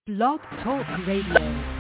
Blog Talk Radio.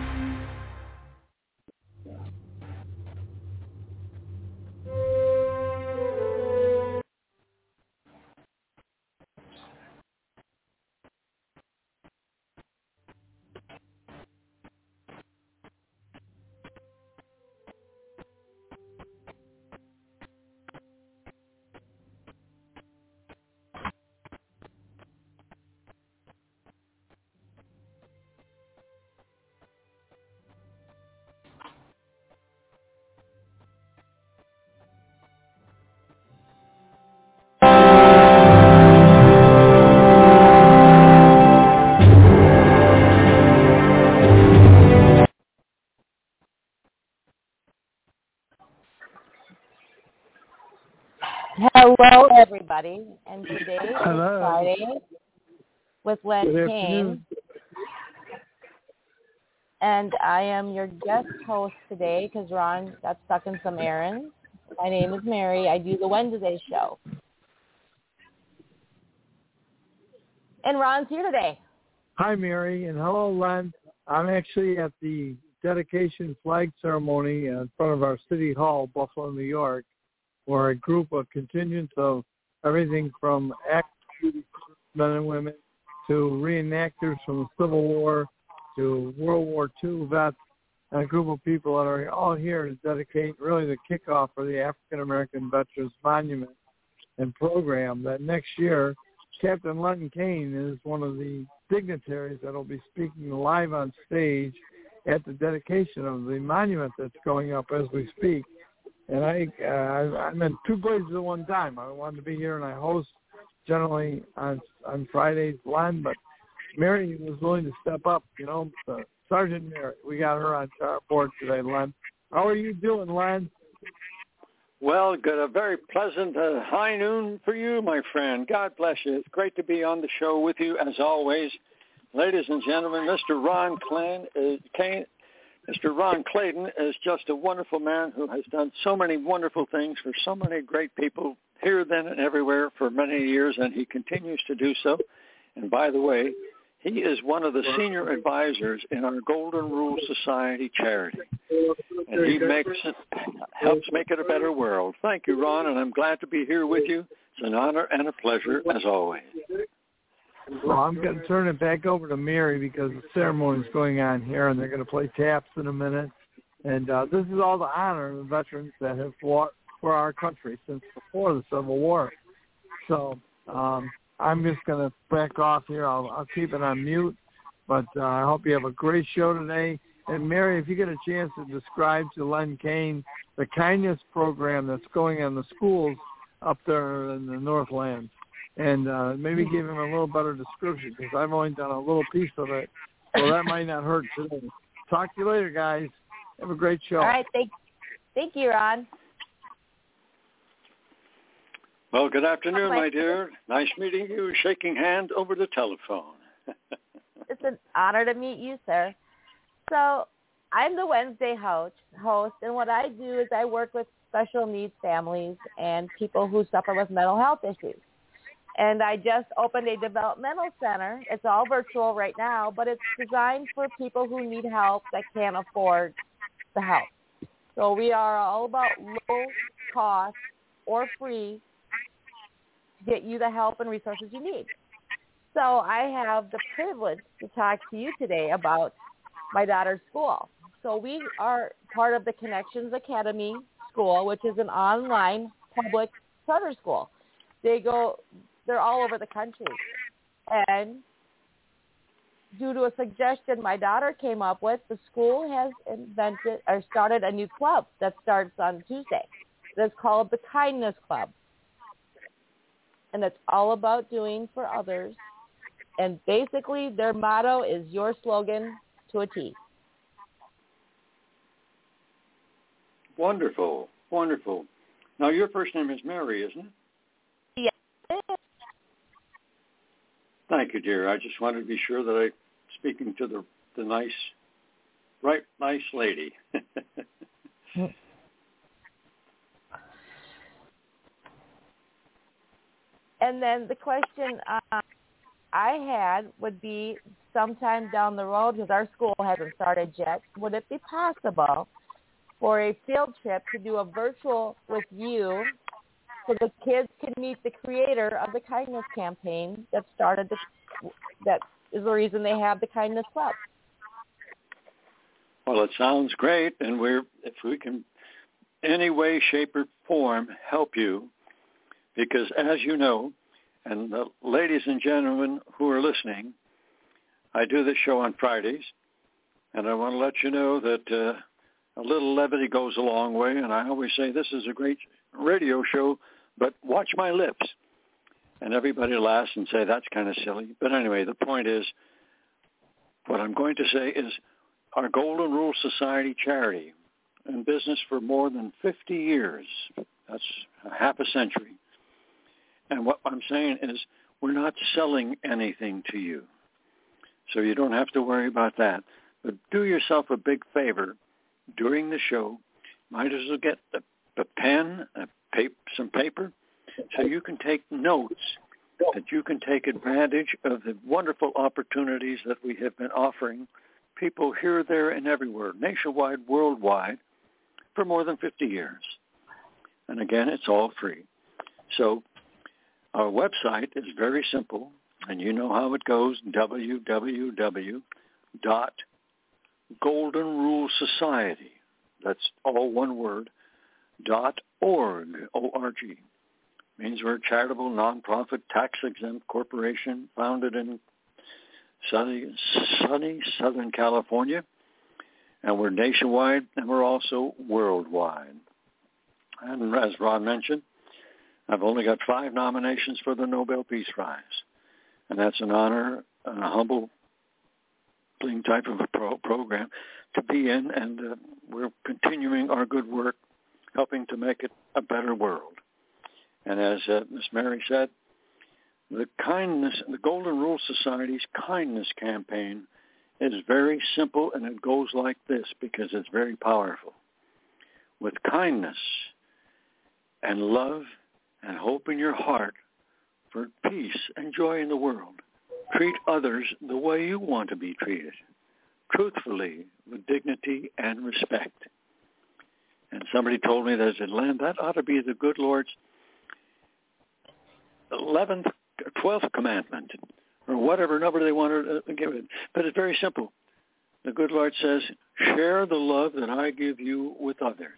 Hello, everybody, and today is Hello. Friday with Len Kane, and I am your guest host today because Ron got stuck in some errands. My name is Mary. I do the Wednesday show, and Ron's here today. Hi, Mary, and hello, Len. I'm actually at the dedication flag ceremony in front of our city hall, Buffalo, New York, where a group of contingents of everything from active duty men and women to reenactors from the Civil War to World War II vets, and a group of people that are all here to dedicate really the kickoff for the African American Veterans Monument and program that next year Captain Len Kane is one of the dignitaries that will be speaking live on stage at the dedication of the monument that's going up as we speak. And I'm in two places at one time. I wanted to be here, and I host generally on Fridays, Len, but Mary was willing to step up, Sergeant Mary. We got her on our board today, Len. How are you doing, Len? Well, good. A very pleasant high noon for you, my friend. God bless you. It's great to be on the show with you, as always. Ladies and gentlemen, Mr. Ron Kane. Mr. Ron Clayton is just a wonderful man who has done so many wonderful things for so many great people here, then, and everywhere for many years, and he continues to do so. And by the way, he is one of the senior advisors in our Golden Rule Society charity, and he helps make it a better world. Thank you, Ron, and I'm glad to be here with you. It's an honor and a pleasure, as always. Well, I'm going to turn it back over to Mary because the ceremony is going on here, and they're going to play taps in a minute. And this is all the honor of the veterans that have fought for our country since before the Civil War. So I'm just going to back off here. I'll keep it on mute, but I hope you have a great show today. And, Mary, if you get a chance to describe to Len Kane the kindness program that's going on in the schools up there in the Northland. And maybe give him a little better description because I've only done a little piece of it, so that might not hurt today. Talk to you later, guys. Have a great show. All right, thank you, Ron. Well, good afternoon, my dear. Nice meeting you, shaking hands over the telephone. It's an honor to meet you, sir. So I'm the Wednesday host, and what I do is I work with special needs families and people who suffer with mental health issues. And I just opened a developmental center. It's all virtual right now, but it's designed for people who need help that can't afford the help. So we are all about low cost or free to get you the help and resources you need. So I have the privilege to talk to you today about my daughter's school. So we are part of the Connections Academy School, which is an online public charter school. They're all over the country. And due to a suggestion my daughter came up with, the school has started a new club that starts on Tuesday. It's called the Kindness Club. And it's all about doing for others. And basically their motto is your slogan to a T. Wonderful, wonderful. Now, your first name is Mary, isn't it? Yes. Thank you, dear. I just wanted to be sure that I'm speaking to the nice lady. And then the question I had would be, sometime down the road, because our school hasn't started yet, would it be possible for a field trip to do a virtual with you so the kids can meet the creator of the Kindness Campaign that that is the reason they have the Kindness Club? Well, it sounds great, and if we can any way, shape, or form help you, because as you know, and the ladies and gentlemen who are listening, I do this show on Fridays, and I want to let you know that a little levity goes a long way, and I always say this is a great radio show, but watch my lips. And everybody laughs and say that's kind of silly. But anyway, the point is, what I'm going to say is our Golden Rule Society charity, in business for more than 50 years. That's half a century. And what I'm saying is we're not selling anything to you. So you don't have to worry about that. But do yourself a big favor during the show. Might as well get a pen, some paper, so you can take notes, that you can take advantage of the wonderful opportunities that we have been offering people here, there, and everywhere, nationwide, worldwide, for more than 50 years. And again, it's all free. So our website is very simple, and you know how it goes, www.goldenrulesociety, that's all one word, .org, O-R-G. Means we're a charitable, nonprofit, tax-exempt corporation founded in sunny Southern California. And we're nationwide, and we're also worldwide. And as Ron mentioned, I've only got 5 nominations for the Nobel Peace Prize. And that's an honor and a humble type of a program to be in, and we're continuing our good work, helping to make it a better world. And as Miss Mary said, the Golden Rule Society's Kindness Campaign is very simple, and it goes like this because it's very powerful. With kindness and love and hope in your heart for peace and joy in the world, treat others the way you want to be treated, truthfully, with dignity and respect. And somebody told me that ought to be the good Lord's 12th commandment, or whatever number they want to give it. But it's very simple. The good Lord says, share the love that I give you with others.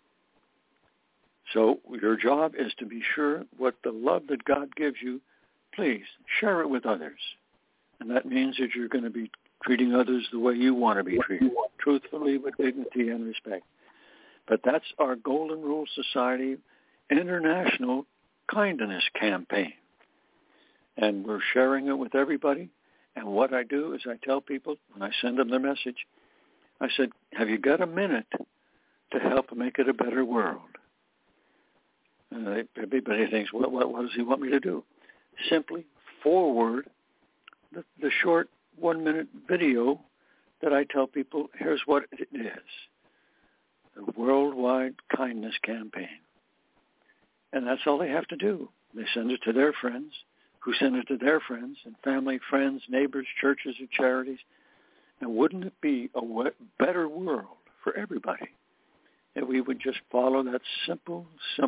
So your job is to be sure what the love that God gives you, please share it with others. And that means that you're going to be treating others the way you want to be treated, truthfully, with dignity and respect. But that's our Golden Rule Society International Kindness Campaign. And we're sharing it with everybody. And what I do is I tell people, when I send them their message, I said, have you got a minute to help make it a better world? And everybody thinks, what does he want me to do? Simply forward the short 1-minute video that I tell people, here's what it is. The Worldwide Kindness Campaign. And that's all they have to do. They send it to their friends, who send it to their friends and family, friends, neighbors, churches, and charities. And wouldn't it be a better world for everybody if we would just follow that simple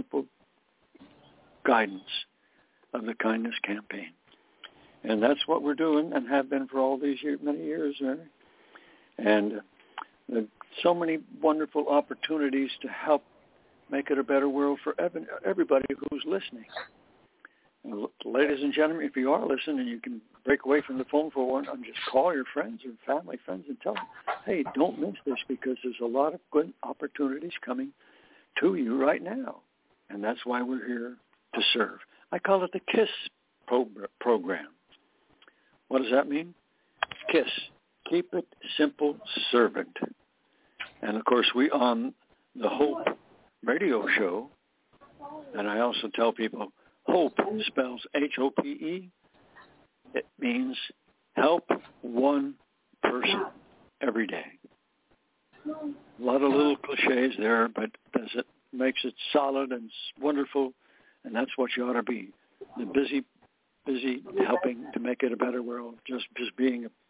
guidance of the Kindness Campaign? And that's what we're doing and have been for all these many years, Mary. And so many wonderful opportunities to help make it a better world for everybody who's listening. And ladies and gentlemen, if you are listening and you can break away from the phone for one and just call your friends or family friends and tell them, hey, don't miss this, because there's a lot of good opportunities coming to you right now. And that's why we're here to serve. I call it the KISS program. What does that mean? KISS. Keep it simple, servant. And, of course, we on the Hope radio show, and I also tell people, Hope spells H-O-P-E. It means help one person every day. A lot of little cliches there, but it makes it solid and wonderful, and that's what you ought to be. The busy helping to make it a better world, just being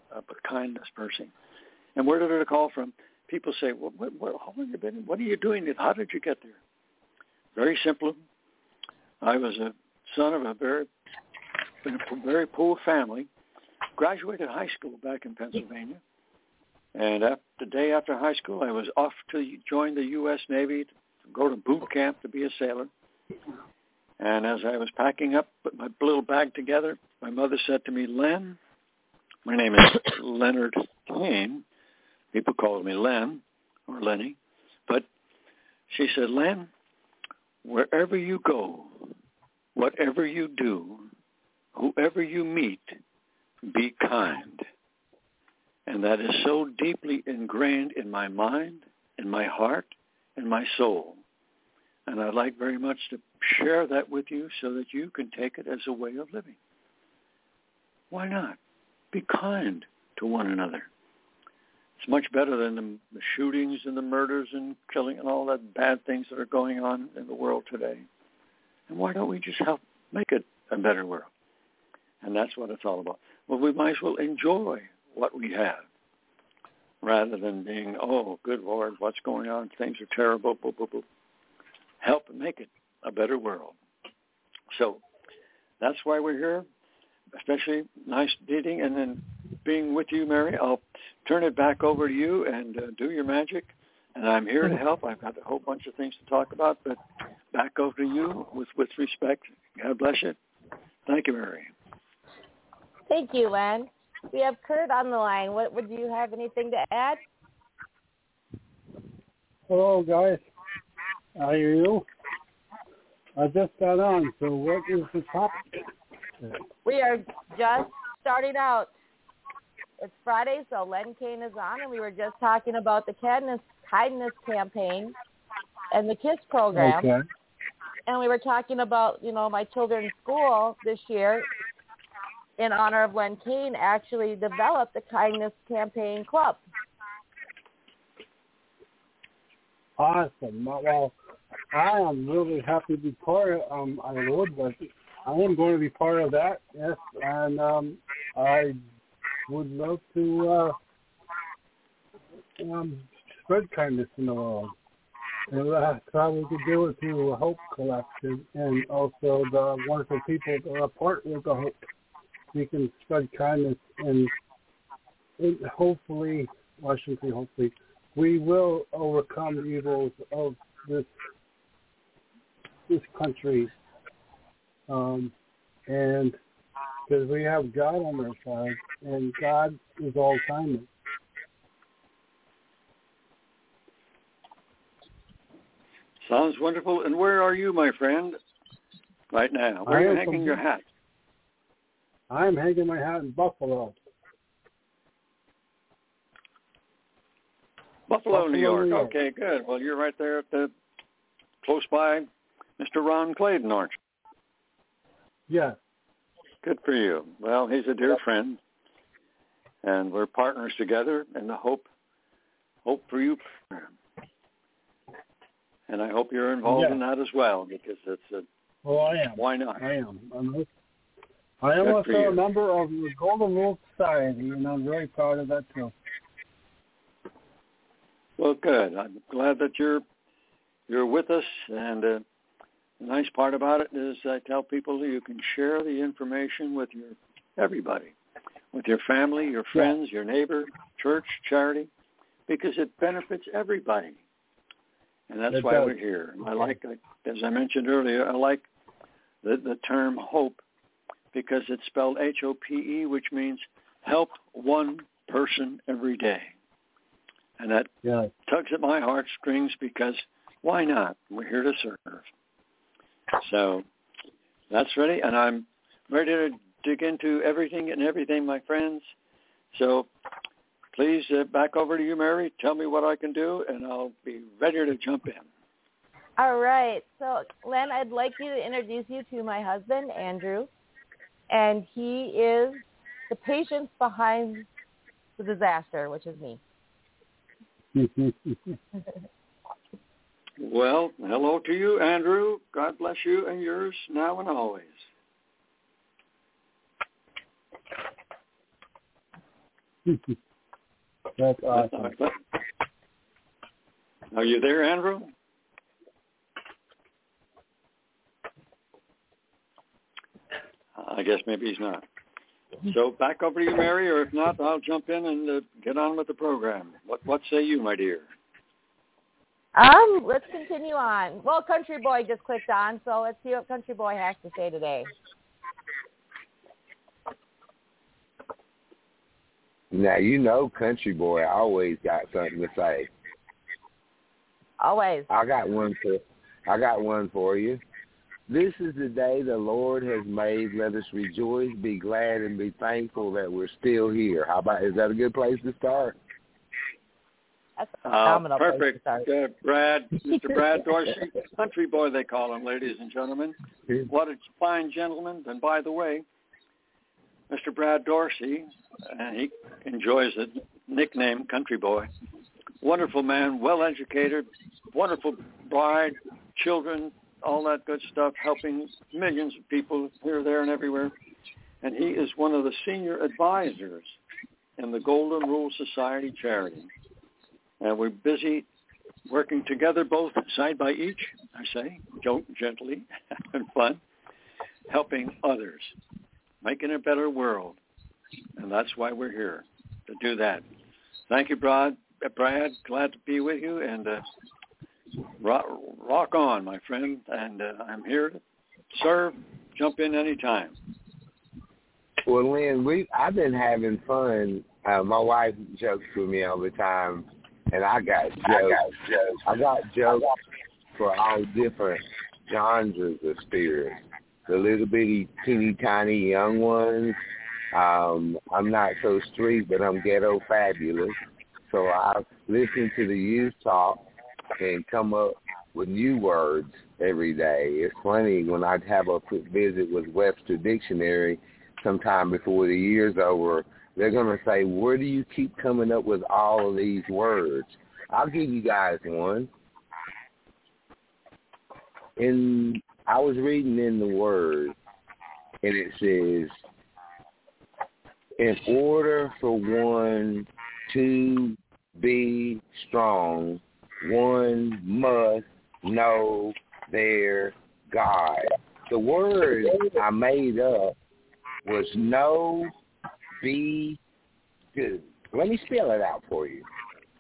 a kindness person. And where did it call from? People say, well, how long have you been? What are you doing? How did you get there? Very simple. I was a son of a very poor family. Graduated high school back in Pennsylvania. And the day after high school, I was off to join the U.S. Navy, to go to boot camp to be a sailor. And as I was packing up, put my little bag together, my mother said to me, Len, my name is Leonard Kane. People call me Len or Lenny. But she said, Len, wherever you go, whatever you do, whoever you meet, be kind. And that is so deeply ingrained in my mind, in my heart, in my soul. And I'd like very much to share that with you so that you can take it as a way of living. Why not? Be kind to one another. It's much better than the shootings and the murders and killing and all that bad things that are going on in the world today. And why don't we just help make it a better world? And that's what it's all about. Well, we might as well enjoy what we have rather than being, oh, good Lord, what's going on? Things are terrible. Boop, boop, boop. Help make it a better world. So that's why we're here, especially nice meeting and then being with you, Mary. I'll turn it back over to you and do your magic. And I'm here to help. I've got a whole bunch of things to talk about, but back over to you with respect. God bless you. Thank you, Mary. Thank you, Len. We have Kurt on the line. Would you have anything to add? Hello, guys. How are you? I just got on, so what is the topic? We are just starting out. It's Friday, so Len Kane is on, and we were just talking about the kindness campaign and the KISS program. Okay. And we were talking about, my children's school this year, in honor of Len Kane, actually developed the Kindness Campaign Club. Awesome. Well, I am really happy to be part of I am going to be part of that, yes, and I would love to spread kindness in the world. And that's how we could do it through the Hope Collective and also the wonderful people that are part of the Hope. We can spread kindness and hopefully, well, I shouldn't say hopefully, we will overcome the evils of this country. And because we have God on our side, and God is all kindness. Sounds wonderful. And where are you, my friend, right now? Where are you hanging your hat? I'm hanging my hat in Buffalo. Buffalo, New York. Okay, good. Well, you're right there at close by Mr. Ron Clayton, aren't you? Yeah. Good for you. Well, he's a dear friend, and we're partners together in the Hope for You program. And I hope you're involved in that as well, because it's a. Well, I am. Why not? I am. I am also a member of the Golden Rule Society, and I'm very proud of that too. Well, good. I'm glad that you're with us, and the nice part about it is I tell people you can share the information with everybody, with your family, your friends, your neighbor, church, charity, because it benefits everybody. And that's why we're here. I like, as I mentioned earlier, I like the term hope because it's spelled HOPE, which means help one person every day. And that tugs at my heartstrings because why not? We're here to serve. So that's ready, and I'm ready to dig into everything, my friends. So please, back over to you, Mary. Tell me what I can do, and I'll be ready to jump in. All right. So, Len, I'd like you to introduce you to my husband, Andrew, and he is the patient behind the disaster, which is me. Well, hello to you, Andrew. God bless you and yours now and always. That's awesome. Are you there, Andrew? I guess maybe he's not. So back over to you, Mary, or if not, I'll jump in and get on with the program. What say you, my dear? Let's continue on. Well, Country Boy just clicked on, so let's see what Country Boy has to say today. Now, you know Country Boy always got something to say. Always. I got one for you. This is the day the Lord has made. Let us rejoice, be glad, and be thankful that we're still here. Is that a good place to start? That's a phenomenal perfect. place to start. Mr. Brad Dorsey, Country Boy they call him, ladies and gentlemen. What a fine gentleman. And by the way, Mr. Brad Dorsey, he enjoys the nickname Country Boy. Wonderful man, well-educated, wonderful bride, children, all that good stuff, helping millions of people here, there, and everywhere. And he is one of the senior advisors in the Golden Rule Society charity. And we're busy working together, both side by each, I say, gently and fun, helping others, making a better world. And that's why we're here, to do that. Thank you, Brad. Glad to be with you. And rock on, my friend. And I'm here to serve. Jump in anytime. Well, Lynn, I've been having fun. My wife jokes with me all the time, and I got jokes. I got jokes for all different genres of spirits. The little bitty, teeny tiny young ones. I'm not so street, but I'm ghetto fabulous. So I listen to the youth talk and come up with new words every day. It's funny when I have a quick visit with Webster Dictionary sometime before the year's over, they're going to say, where do you keep coming up with all of these words? I'll give you guys one. I was reading in the Word, and it says, in order for one to be strong, one must know their God. The word I made up was know, be, do. Let me spell it out for you.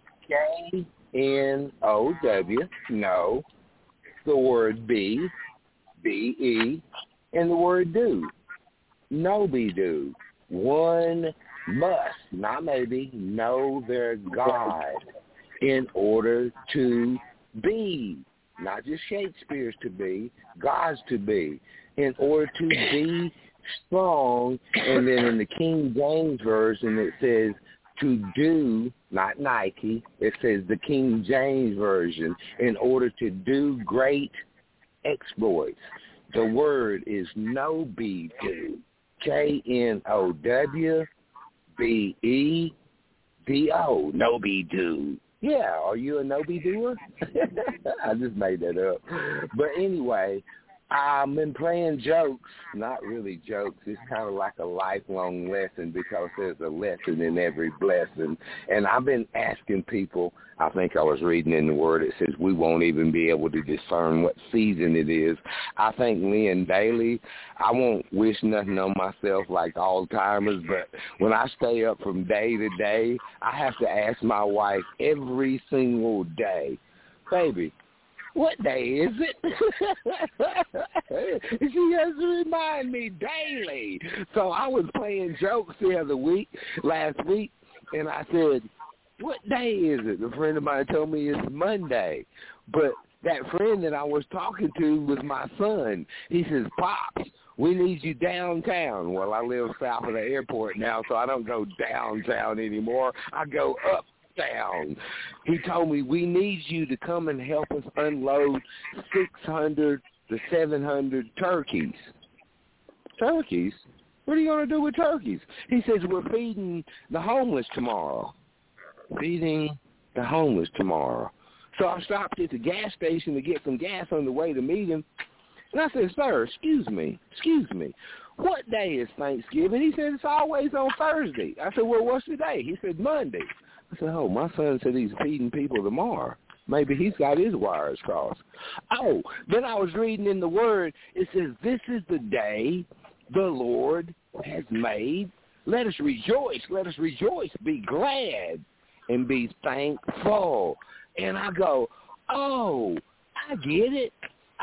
K-N-O-W, know, the word be, B-E, and the word do. Know, be, do. One must, not maybe, know their God in order to be, not just Shakespeare's to be, God's to be, in order to be strong. And then in the King James Version it says to do, not Nike, it says the King James Version, in order to do great exploits. The word is know, be, do. K-N-O-W-B-E-D-O. Know, be, do. Yeah, are you a know, be, doer? I just made that up. But anyway, I've been playing jokes, not really jokes. It's kind of like a lifelong lesson because there's a lesson in every blessing. And I've been asking people, I think I was reading in the Word, it says we won't even be able to discern what season it is. I think Lynn Daly, I won't wish nothing on myself like Alzheimer's, but when I stay up from day to day, I have to ask my wife every single day, baby, what day is it? She has to remind me daily. So I was playing jokes last week, and I said, what day is it? A friend of mine told me it's Monday. But that friend that I was talking to was my son. He says, Pops, we need you downtown. Well, I live south of the airport now, so I don't go downtown anymore. I go up. Down. He told me, we need you to come and help us unload 600 to 700 turkeys. Turkeys? What are you going to do with turkeys? He says, we're feeding the homeless tomorrow. Feeding the homeless tomorrow. So I stopped at the gas station to get some gas on the way to meet him. And I said, sir, excuse me, what day is Thanksgiving? He said, it's always on Thursday. I said, well, what's the day? He said, Monday. I said, oh, my son said he's feeding people tomorrow. Maybe he's got his wires crossed. Oh, then I was reading in the Word. It says, this is the day the Lord has made. Let us rejoice. Let us rejoice. Be glad and be thankful. And I go, oh, I get it.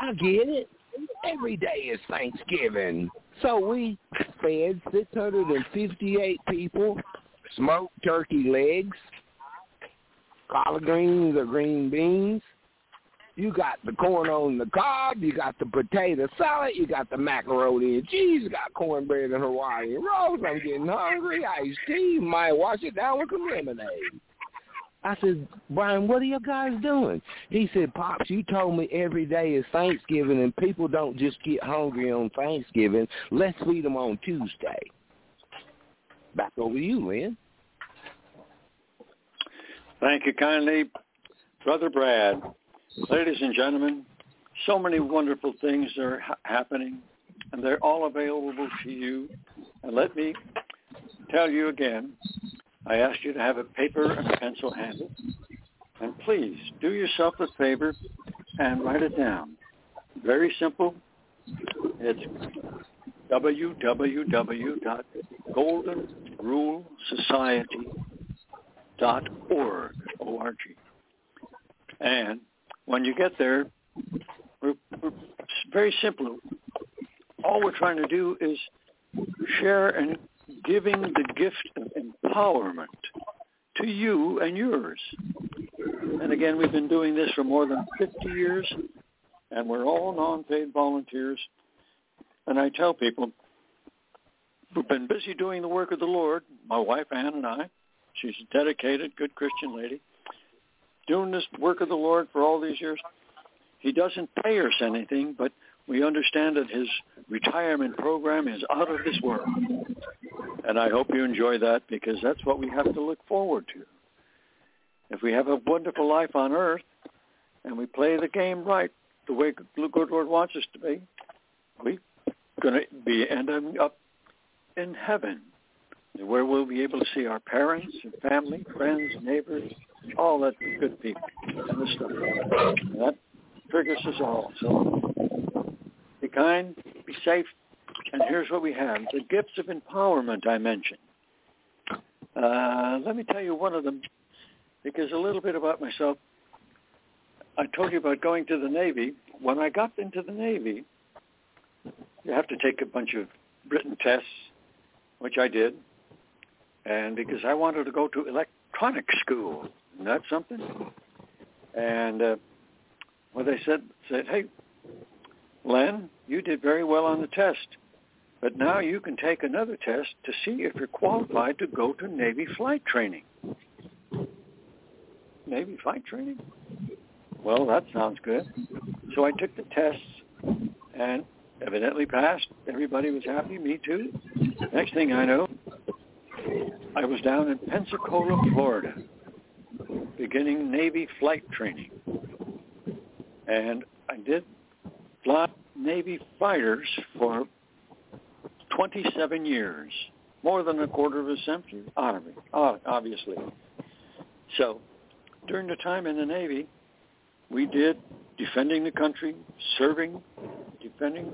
Every day is Thanksgiving. So we fed 658 people, smoked turkey legs, collard greens or green beans. You got the corn on the cob, you got the potato salad, you got the macaroni and cheese, you got cornbread and Hawaiian rolls. I'm getting hungry. Iced tea, might wash it down with some lemonade. I said, Brian, what are you guys doing? He said, Pops, you told me every day is Thanksgiving and people don't just get hungry on Thanksgiving. Let's feed them on Tuesday. Back over to you, Lynn. Thank you kindly, Brother Brad. Ladies and gentlemen, so many wonderful things are happening, and they're all available to you. And let me tell you again, I asked you to have a paper and a pencil handy. And please do yourself a favor and write it down. Very simple. It's www.goldenrulesociety.org, O-R-G. And when you get there, it's very simple. All we're trying to do is share and giving the gift of empowerment to you and yours. And again, we've been doing this for more than 50 years, and we're all non-paid volunteers. And I tell people, we've been busy doing the work of the Lord, my wife Ann and I. She's a dedicated, good Christian lady. Doing this work of the Lord for all these years. He doesn't pay us anything, but we understand that his retirement program is out of this world. And I hope you enjoy that, because that's what we have to look forward to. If we have a wonderful life on earth and we play the game right, the way the good Lord wants us to be, we're going to be ending up in heaven, where we'll be able to see our parents and family, friends, neighbors, all that good people and the stuff. And that triggers us all. So be kind, be safe, and here's what we have. The gifts of empowerment I mentioned. Let me tell you one of them, because a little bit about myself. I told you about going to the Navy. When I got into the Navy, you have to take a bunch of written tests, which I did, and because I wanted to go to electronics school. Isn't that something? And what they said, hey, Len, you did very well on the test, but now you can take another test to see if you're qualified to go to Navy flight training. Navy flight training? Well, that sounds good. So I took the tests and evidently passed. Everybody was happy, me too. Next thing I know, I was down in Pensacola, Florida, beginning Navy flight training. And I did fly Navy fighters for 27 years, more than a quarter of a century, obviously. So during the time in the Navy, we did defending the country, serving, defending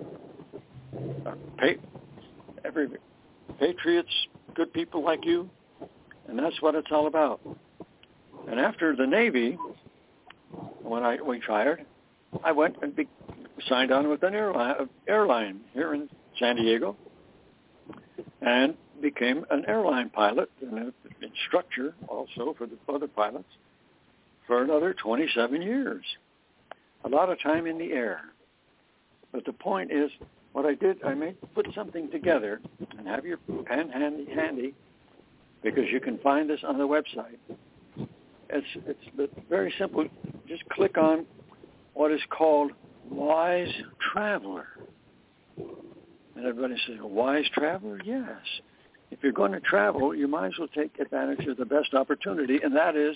every patriots, good people like you, and that's what it's all about. And after the Navy, when we retired, I went and signed on with an airline here in San Diego, and became an airline pilot and an instructor also for the other pilots for another 27 years. A lot of time in the air. But the point is, what I did, I put something together, and have your pen handy, because you can find this on the website. It's very simple. Just click on what is called Wise Traveler. And everybody says, a wise traveler? Yes. If you're going to travel, you might as well take advantage of the best opportunity, and that is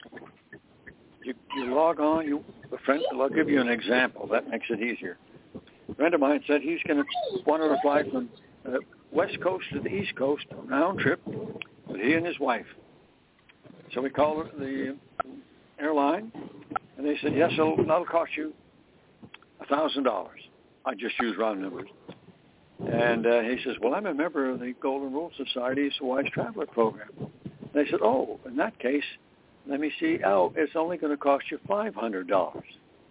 you log on. A friend, I'll give you an example. That makes it easier. A friend of mine said he's going to want to fly from West Coast to the East Coast, round trip, with he and his wife. So we called the airline, and they said, yes, that'll cost you $1,000. I just use round numbers. And he says, well, I'm a member of the Golden Rule Society's Wise Traveler Program. And they said, oh, in that case, let me see. Oh, it's only going to cost you $500.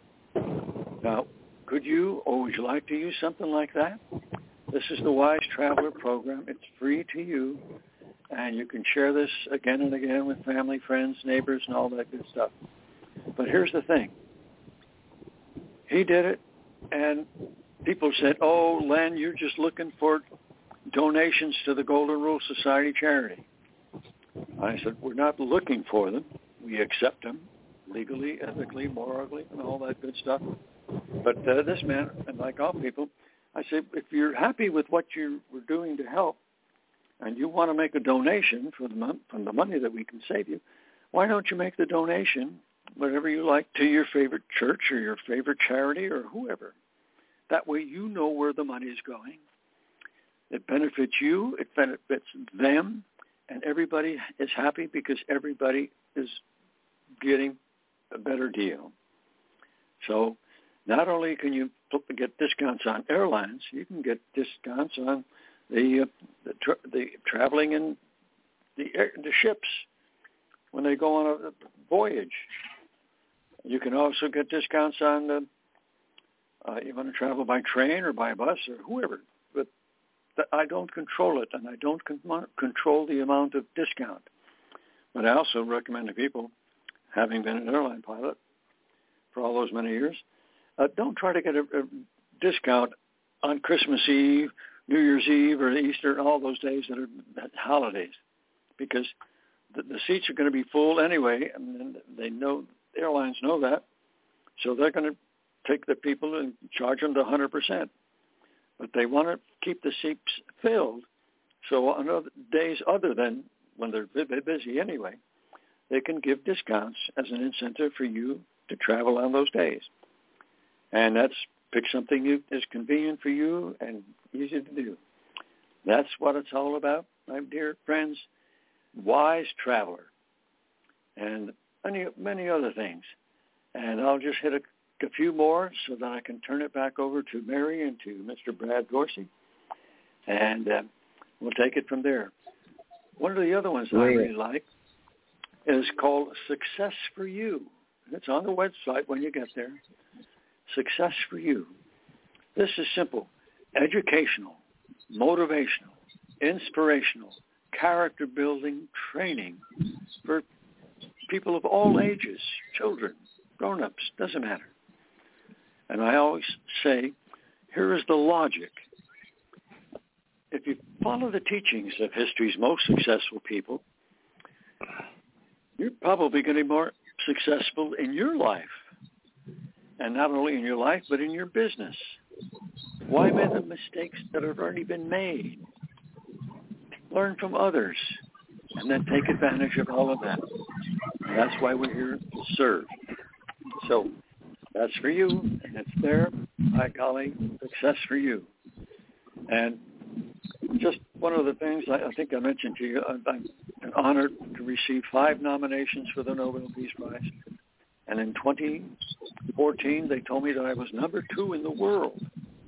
Now, could you or would you like to use something like that? This is the Wise Traveler Program. It's free to you, and you can share this again and again with family, friends, neighbors, and all that good stuff. But here's the thing. He did it, and people said, oh, Len, you're just looking for donations to the Golden Rule Society charity. I said, we're not looking for them. We accept them legally, ethically, morally, and all that good stuff. But this man, and like all people, I said, if you're happy with what you were doing to help, and you want to make a donation from the money that we can save you, why don't you make the donation, whatever you like, to your favorite church or your favorite charity or whoever. That way you know where the money is going. It benefits you, it benefits them, and everybody is happy because everybody is getting a better deal. So not only can you get discounts on airlines, you can get discounts on the traveling in the ships when they go on a voyage. You can also get discounts on you want to travel by train or by bus or whoever. But I don't control it, and I don't control the amount of discount. But I also recommend to people, having been an airline pilot for all those many years, don't try to get a discount on Christmas Eve, New Year's Eve, or Easter, and all those days that are holidays, because the seats are going to be full anyway, and they know, airlines know that, so they're going to take the people and charge them to 100%. But they want to keep the seats filled, so on other days other than when they're busy anyway, they can give discounts as an incentive for you to travel on those days. And that's pick something that is convenient for you and easy to do. That's what it's all about, my dear friends. Wise Traveler and many other things. And I'll just hit a few more so that I can turn it back over to Mary and to Mr. Brad Dorsey. And we'll take it from there. One of the other ones that I really like is called Success for You. It's on the website when you get there. Success for You. This is simple. Educational, motivational, inspirational, character building training for people of all ages, children, grown-ups, doesn't matter. And I always say, here is the logic. If you follow the teachings of history's most successful people, you're probably going to be more successful in your life. And not only in your life, but in your business. Why make the mistakes that have already been made? Learn from others, and then take advantage of all of that. And that's why we're here to serve. So that's for you, and it's there. By golly, Success for You. And just one of the things I think I mentioned to you, I'm honored to receive 5 nominations for the Nobel Peace Prize. And in 2014, they told me that I was number 2 in the world.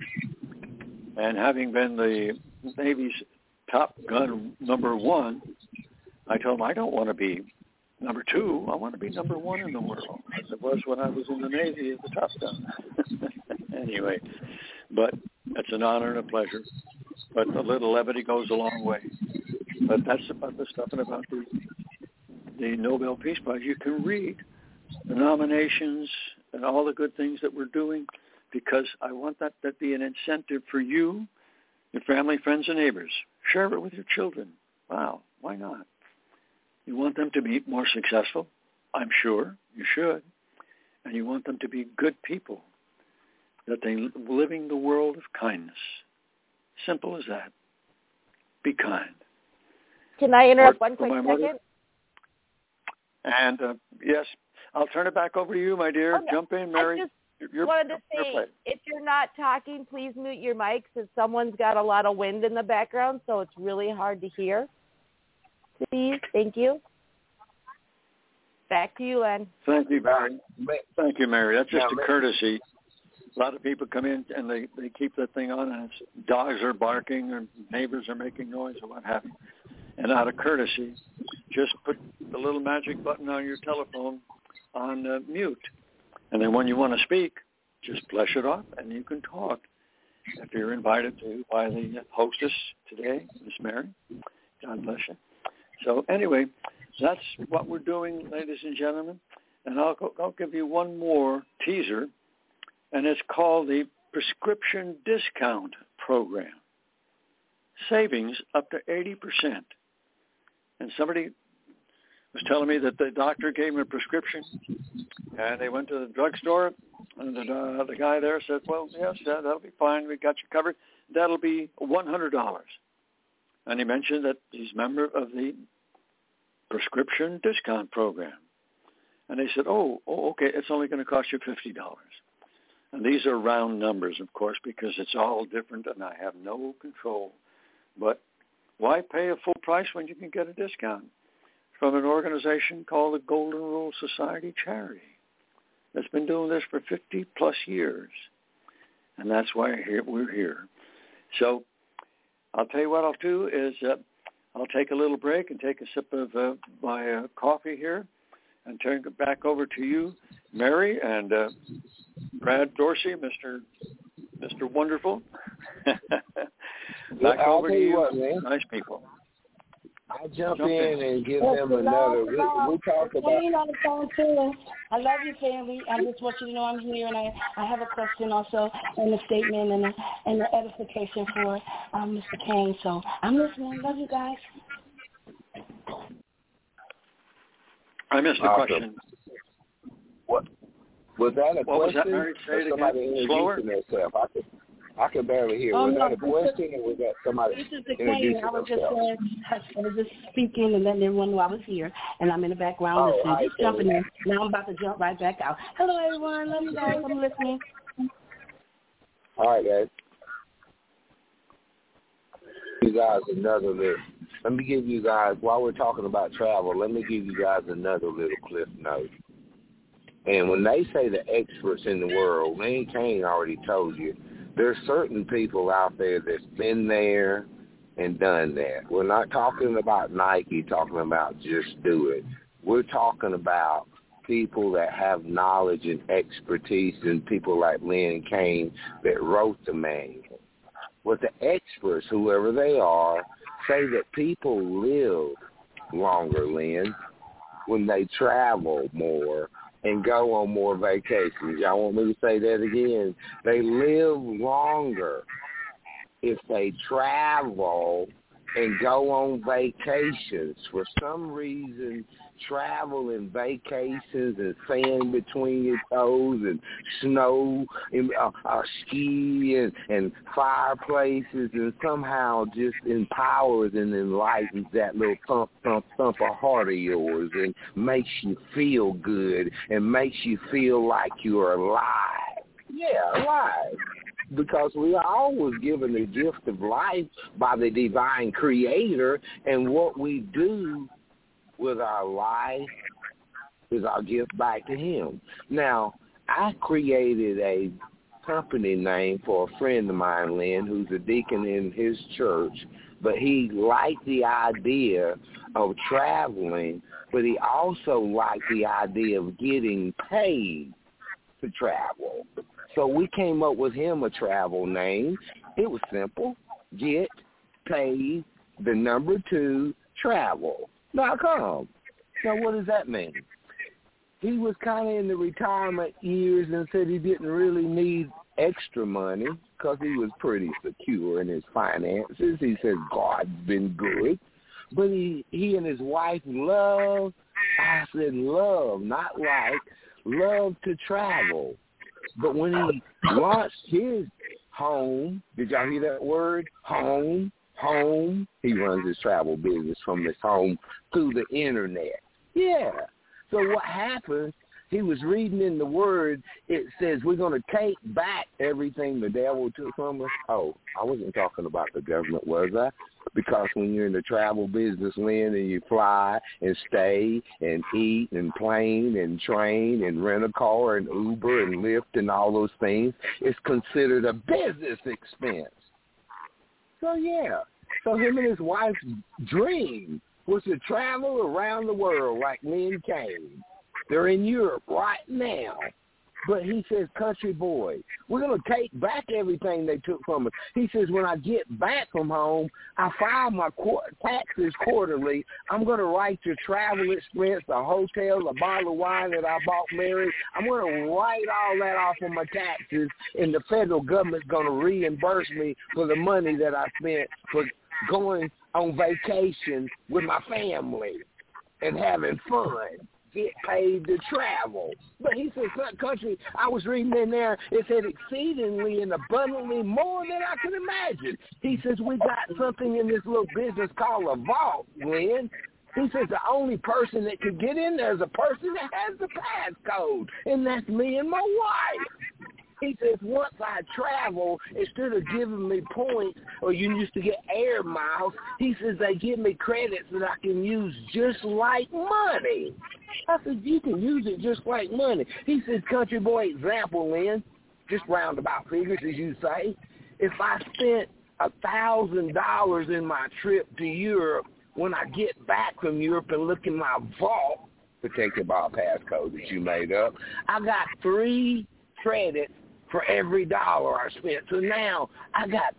And having been the Navy's Top Gun number 1, I told them I don't want to be number 2. I want to be number 1 in the world, as it was when I was in the Navy as a Top Gun. Anyway, but it's an honor and a pleasure. But a little levity goes a long way. But that's about the stuff and about the Nobel Peace Prize. You can read the nominations and all the good things that we're doing, because I want that to be an incentive for you, your family, friends, and neighbors. Share it with your children. Wow, why not? You want them to be more successful? I'm sure you should. And you want them to be good people, that they living the world of kindness. Simple as that. Be kind. Can I interrupt one quick second? And yes, I'll turn it back over to you, my dear. Okay. Jump in, Mary. wanted to say, if you're not talking, please mute your mics, as someone's got a lot of wind in the background, so it's really hard to hear. Please, thank you. Back to you, Len. Thank you, Mary. Thank you, Mary. That's just a courtesy. A lot of people come in and they keep that thing on, and dogs are barking or neighbors are making noise or what have you. And out of courtesy, just put the little magic button on your telephone on mute. And then when you want to speak, just flush it off and you can talk. If you're invited to by the hostess today, Miss Mary, God bless you. So anyway, that's what we're doing, ladies and gentlemen. And I'll give you one more teaser, and it's called the Prescription Discount Program. Savings up to 80%. And somebody was telling me that the doctor gave him a prescription, and they went to the drugstore, and the guy there said, well, yes, that'll be fine. We got you covered. That'll be $100. And he mentioned that he's a member of the Prescription Discount Program. And they said, oh, okay, it's only going to cost you $50. And these are round numbers, of course, because it's all different, and I have no control. But why pay a full price when you can get a discount from an organization called the Golden Rule Society Charity that's been doing this for 50-plus years? And that's why we're here. So I'll tell you what I'll do is I'll take a little break and take a sip of my coffee here and turn it back over to you, Mary, and Brad Dorsey, Mr. Wonderful. Back over to you, what, man. Nice people. I'll jump in and give them another. We talk about. On the phone too. I love you, family. I just want you to know I'm here, and I have a question also, and a statement and the edification for Mr. Kane. So I'm listening. Love you guys. I missed the question. What was that? A what question? Was that, Mary? Say it again. Slower. I could barely hear. Was that a question, or was that somebody introducing themselves? I was just speaking and letting everyone know I was here, and I'm in the background listening. Just jumping in. Now I'm about to jump right back out. Hello, everyone. Love you guys. I'm listening. All right, guys. You guys another little. Let me give you guys, while we're talking about travel, let me give you guys another little cliff note. And when they say the experts in the world, Lynn Kane already told you, there's certain people out there that's been there and done that. We're not talking about Nike, talking about just do it. We're talking about people that have knowledge and expertise, and people like Lynn Kane that wrote the manual. What the experts, whoever they are, say that people live longer, Lynn, when they travel more and go on more vacations. Y'all want me to say that again? They live longer if they travel and go on vacations. For some reason, travel and vacations and sand between your toes and snow and ski and fireplaces and somehow just empowers and enlightens that little thump, thump, thump of heart of yours and makes you feel good and makes you feel like you're alive. Yeah, alive. Because we are always given the gift of life by the divine creator, and what we do with our life is our gift back to him. Now, I created a company name for a friend of mine, Lynn, who's a deacon in his church, but he liked the idea of traveling, but he also liked the idea of getting paid to travel. So we came up with him a travel name. It was simple. Get paid, the number 2, travel.com. Now, what does that mean? He was kind of in the retirement years and said he didn't really need extra money because he was pretty secure in his finances. He said God's been good. But he and his wife love, I said love, not like, love to travel. But when he launched his home, did y'all hear that word? Home. He runs his travel business from his home through the internet. Yeah. So what happens, he was reading in the Word, it says we're going to take back everything the devil took from us. Oh, I wasn't talking about the government, was I? Because when you're in the travel business, Lynn, and you fly and stay and eat and plane and train and rent a car and Uber and Lyft and all those things, it's considered a business expense. So, yeah. So him and his wife's dream was to travel around the world like Lynn Kane. They're in Europe right now. But he says, country boy, we're going to take back everything they took from us. He says, when I get back from home, I file my taxes quarterly. I'm going to write your travel expense, the hotel, the bottle of wine that I bought Mary. I'm going to write all that off on my taxes, and the federal government's going to reimburse me for the money that I spent for going on vacation with my family and having fun. Get paid to travel. But he said, country, I was reading in there, it said exceedingly and abundantly more than I can imagine. He says, we got something in this little business called a vault, Lynn. He says the only person that could get in there is a person that has the passcode, and that's me and my wife. He says, once I travel, instead of giving me points, or you used to get air miles, he says they give me credits that I can use just like money. I said, you can use it just like money. He says, country boy, example, Lynn, just roundabout figures, as you say. If I spent $1,000 in my trip to Europe, when I get back from Europe and look in my vault, protected by a passcode that you made up, I got 3 credits for every dollar I spent. So now I got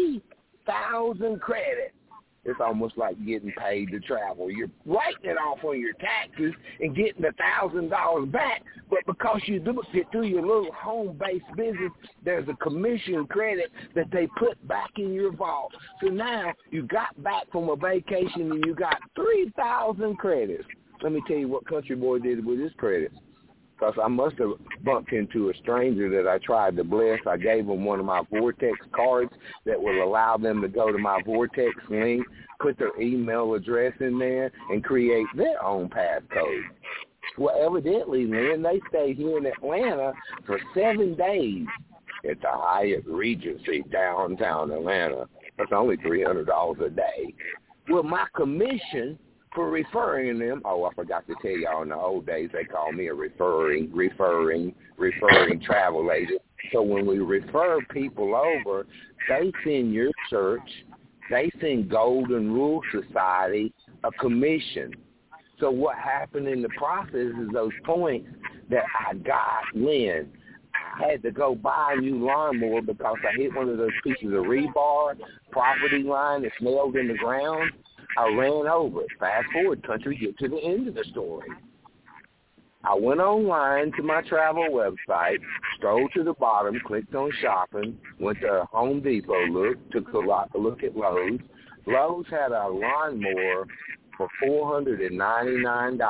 3,000 credits. It's almost like getting paid to travel. You're writing it off on your taxes and getting $1,000 back, but because you do it through your little home-based business, there's a commission credit that they put back in your vault. So now you got back from a vacation and you got 3,000 credits. Let me tell you what Country Boy did with his credits. Because I must have bumped into a stranger that I tried to bless. I gave them one of my Vortex cards that will allow them to go to my Vortex link, put their email address in there, and create their own passcode. Well, evidently, Lynn, they stayed here in Atlanta for 7 days at the Hyatt Regency downtown Atlanta. That's only $300 a day. Well, my commission for referring them, I forgot to tell y'all, in the old days, they called me a referring travel agent. So when we refer people over, they send your church, they send Golden Rule Society a commission. So what happened in the process is those points that I got, Lynn, I had to go buy a new lawnmower because I hit one of those pieces of rebar, property line that's nailed in the ground. I ran over it. Fast forward, country, get to the end of the story. I went online to my travel website, scrolled to the bottom, clicked on shopping, went to Home Depot, took a look at Lowe's. Lowe's had a lawnmower for $499.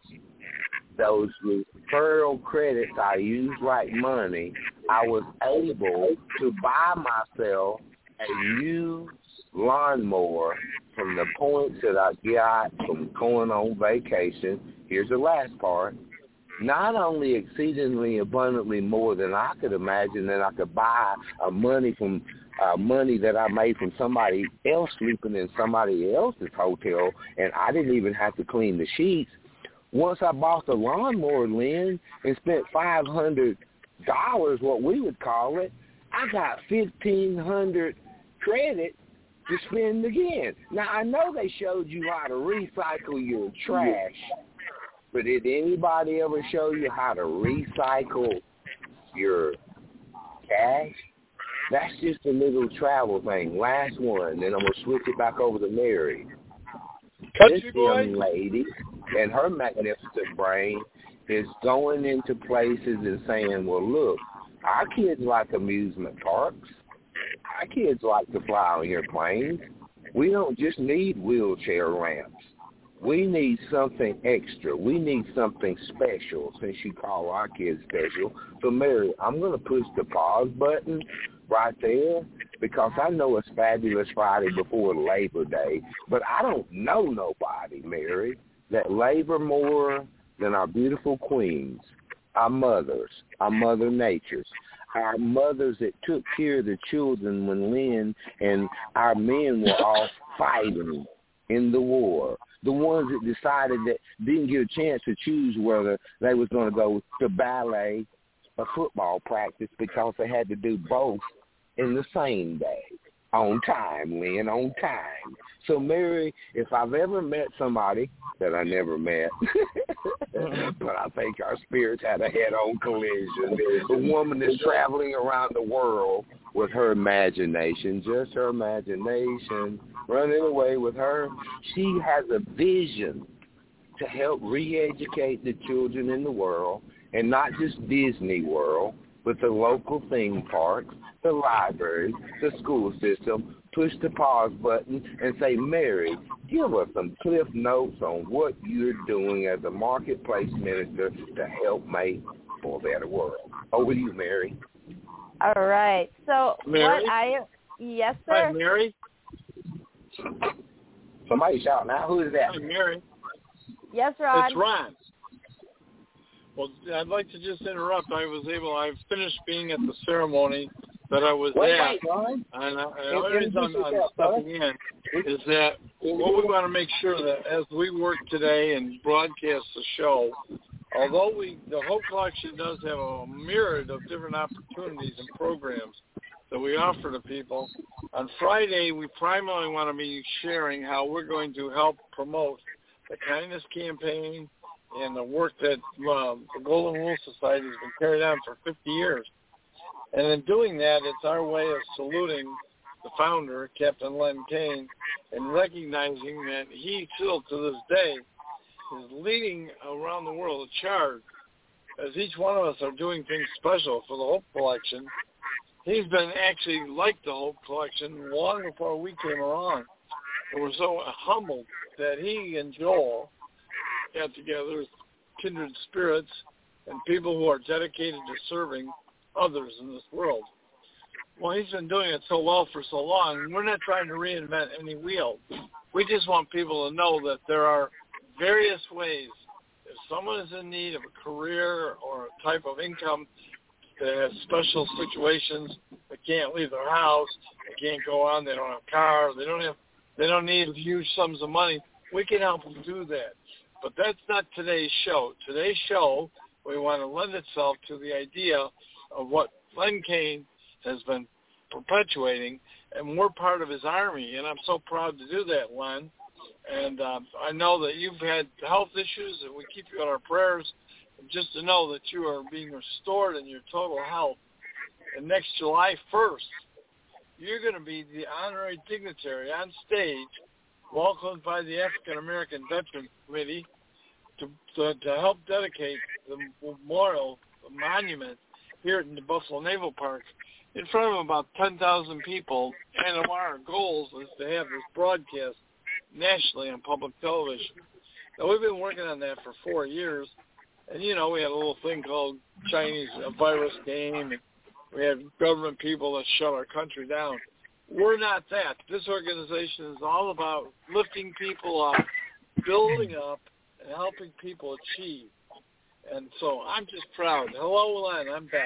Those referral credits I used like money, I was able to buy myself a new lawnmower from the points that I got from going on vacation. Here's the last part. Not only exceedingly abundantly more than I could imagine that I could buy money that I made from somebody else sleeping in somebody else's hotel, and I didn't even have to clean the sheets. Once I bought the lawnmower, Lynn, and spent $500, what we would call it, I got 1,500 credit to spend again. Now, I know they showed you how to recycle your trash, but did anybody ever show you how to recycle your cash? That's just a little travel thing. Last one, then I'm going to switch it back over to Mary. This young lady and her magnificent brain is going into places and saying, well, look, our kids like amusement parks. Our kids like to fly on airplanes. We don't just need wheelchair ramps. We need something extra. We need something special, since you call our kids special. So, Mary, I'm going to push the pause button right there because I know it's Fabulous Friday before Labor Day, but I don't know nobody, Mary, that labor more than our beautiful queens. our mothers, our mother natures, our mothers that took care of the children when Lynn and our men were all fighting in the war. The ones that decided that didn't get a chance to choose whether they was going to go to ballet or football practice because they had to do both in the same day. On time, Lynn, on time. So, Mary, if I've ever met somebody that I never met, but I think our spirits had a head-on collision, a woman that's traveling around the world with her imagination, just her imagination, running away with her. She has a vision to help re-educate the children in the world, and not just Disney World, but the local theme parks, the libraries, the school system. Push the pause button and say, Mary, give us some cliff notes on what you're doing as a marketplace minister to help make for a better world. Over to you, Mary. All right. So Mary? Yes, sir. Hi, Mary. Somebody shout now. Who is that? Hi, Mary. Yes, Ron. It's Ron. Well, I'd like to just interrupt. I finished being at the ceremony that I was at. And the only reason I'm stepping in is that what we want to make sure that as we work today and broadcast the show, although the Hope Collection does have a myriad of different opportunities and programs that we offer to people, on Friday we primarily want to be sharing how we're going to help promote the Kindness Campaign and the work that the Golden Rule Society has been carried on for 50 years. And in doing that, it's our way of saluting the founder, Captain Len Kane, and recognizing that he still to this day is leading around the world a charge. As each one of us are doing things special for the Hope Collection, he's been actually like the Hope Collection long before we came around. And we're so humbled that he and Joel got together as kindred spirits and people who are dedicated to serving others in this world. Well, he's been doing it so well for so long. We're not trying to reinvent any wheel. We just want people to know that there are various ways. If someone is in need of a career or a type of income that has special situations, they can't leave their house, they can't go on, they don't have a car, they don't need huge sums of money, we can help them do that. But that's not today's show. Today's show, we want to lend itself to the idea of what Len Kane has been perpetuating, and we're part of his army, and I'm so proud to do that, Len. And I know that you've had health issues, and we keep you in our prayers, and just to know that you are being restored in your total health. And next July 1st, you're going to be the honorary dignitary on stage, welcomed by the African American Veterans Committee to help dedicate the memorial, the monument here in the Buffalo Naval Park in front of about 10,000 people. And one of our goals is to have this broadcast nationally on public television. Now, we've been working on that for 4 years. And, you know, we had a little thing called Chinese virus game, and we had government people that shut our country down. We're not that. This organization is all about lifting people up, building up, and helping people achieve. And so I'm just proud. Hello, Len. I'm back.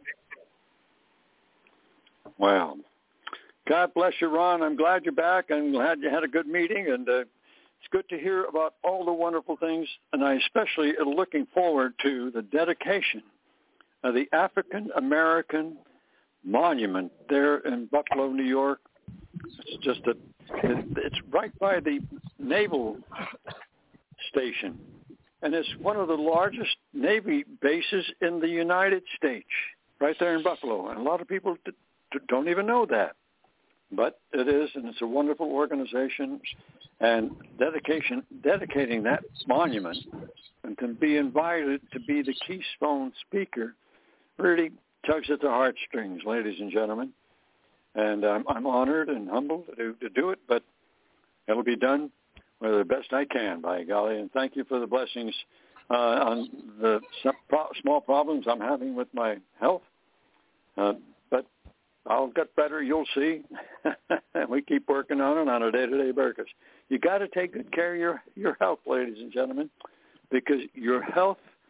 Well, God bless you, Ron. I'm glad you're back. I'm glad you had a good meeting, and it's good to hear about all the wonderful things, and I especially am looking forward to the dedication of the African American Monument there in Buffalo, New York. It's just it's right by the naval station, and it's one of the largest Navy bases in the United States, right there in Buffalo. And a lot of people don't even know that, but it is, and it's a wonderful organization. And dedicating that monument and to be invited to be the keystone speaker really tugs at the heartstrings, ladies and gentlemen. And I'm honored and humbled to do it, but it'll be done with the best I can, by golly. And thank you for the blessings on the small problems I'm having with my health. But I'll get better, you'll see. And we keep working on it on a day-to-day basis. You got to take good care of your health, ladies and gentlemen, because your health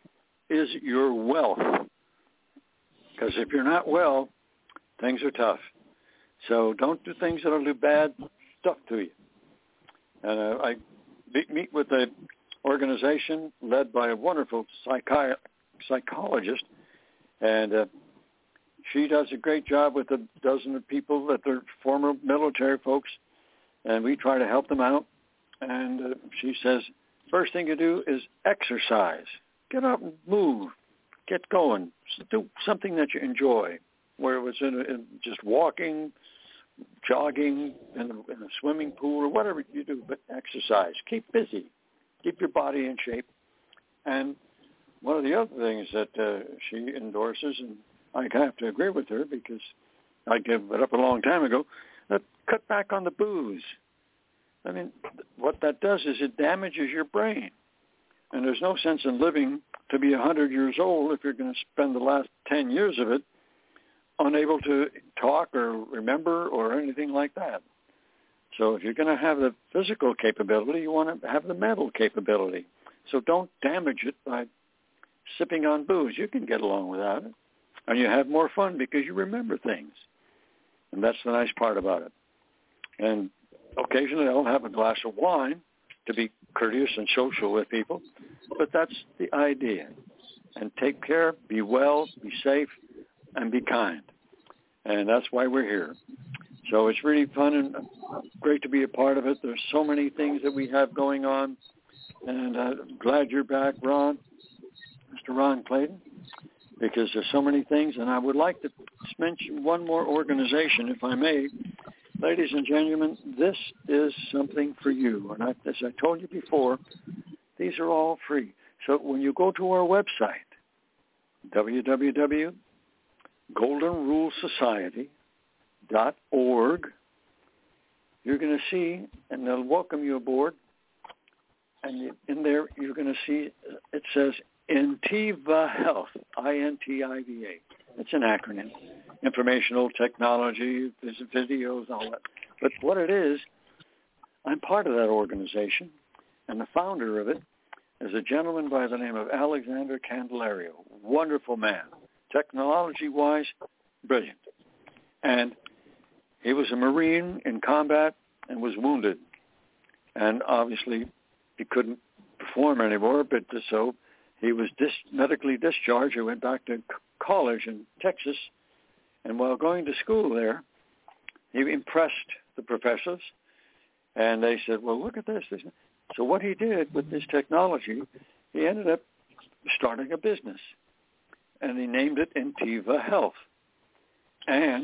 is your wealth. Because if you're not well, things are tough. So don't do things that'll do bad stuff to you. And I meet with an organization led by a wonderful psychologist, and she does a great job with a dozen of people that are former military folks, and we try to help them out. And she says, first thing you do is exercise. Get up and move. Get going. Do something that you enjoy, where it was in just walking, jogging, in a swimming pool, or whatever you do, but exercise. Keep busy. Keep your body in shape. And one of the other things that she endorses, and I have to agree with her because I gave it up a long time ago, that cut back on the booze. I mean, what that does is it damages your brain. And there's no sense in living to be 100 years old if you're going to spend the last 10 years of it unable to talk or remember or anything like that. So if you're going to have the physical capability, you want to have the mental capability. So don't damage it by sipping on booze. You can get along without it. And you have more fun because you remember things. And that's the nice part about it. And occasionally I'll have a glass of wine to be courteous and social with people, but that's the idea. And take care, be well, be safe, and be kind. And that's why we're here. So it's really fun and great to be a part of it. There's so many things that we have going on, and I'm glad you're back, Ron, Mr. Ron Clayton, because there's so many things, and I would like to mention one more organization, if I may. Ladies and gentlemen, this is something for you. And as I told you before, these are all free. So when you go to our website, www.goldenrulesociety.org, you're going to see, and they'll welcome you aboard, and in there you're going to see, it says Intiva Health, INTIVA. It's an acronym. Informational technology, videos, all that. But what it is, I'm part of that organization, and the founder of it is a gentleman by the name of Alexander Candelario. Wonderful man. Technology-wise, brilliant. And he was a Marine in combat and was wounded. And obviously he couldn't perform anymore, but so he was medically discharged. He went back to college in Texas. And while going to school there, he impressed the professors, and they said, well, look at this. So what he did with this technology, he ended up starting a business, and he named it Intiva Health. And